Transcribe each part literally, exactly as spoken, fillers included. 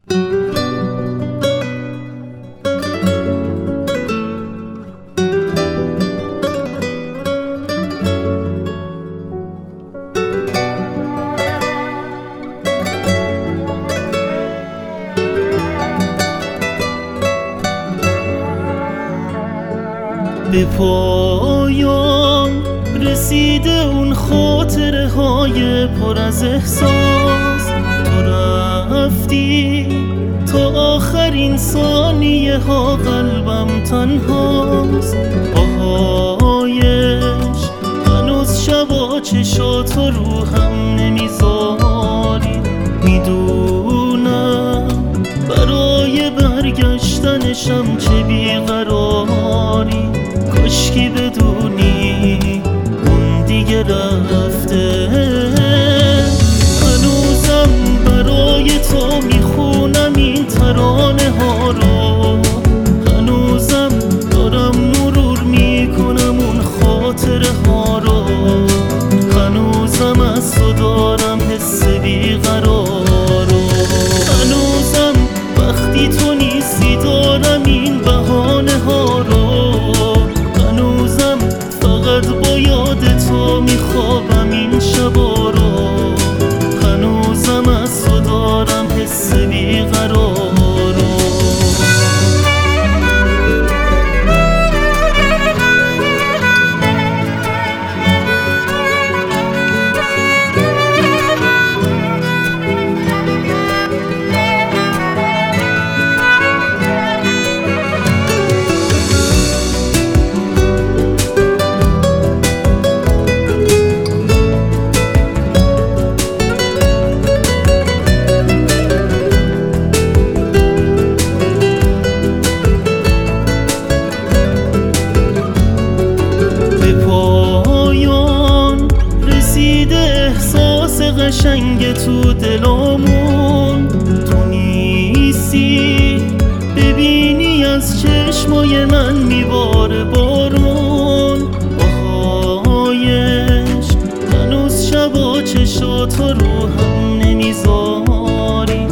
به پایان رسیده اون خاطره های پر از احساس. تو رفتی تا آخرین ثانیه ها قلبم تنهاست. آهایش هنوز شبا چشاتو رو هم نمیذاری. میدونم برای برگشتنشم چه بیقراری. کاشکی بدونی اون دیگه رفته. هنوزم برای تو میخونم این ترانه ها رو. هنوزم دارم مرور میکنم اون خاطره ها رو. هنوزم از تو دارم حس بیقرار رو. هنوزم وقتی تو نیستی دارم این بهانه ها رو. هنوزم فقط با یاد تو میخوابم این شبا رو. هنوزم از تو دارم حس بیقرار رو. قشنگ تو دلامون تو نیستی. ببینی از چشمای من میباره بارون. آهایش هنوز شبا چشاتو رو هم نمیذاری.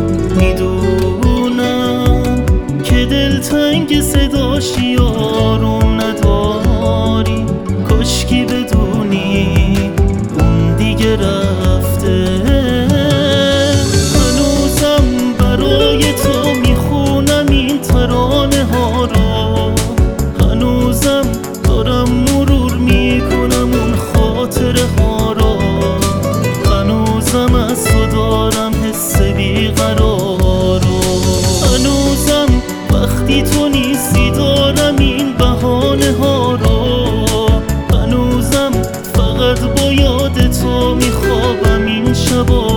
میدونم که دلتنگ صداشی آروم نداری. کاشکی بدونی اون دیگه رفته. هنوزم برای تو میخونم این ترانه ها رو. هنوزم دارم مرور میکنم اون خاطره ها رو. هنوزم از تو دارم حس بیقرار رو. هنوزم وقتی تو نیستی دارم این بهانه ها رو. هنوزم فقط با یاد تو میخوابم این شبا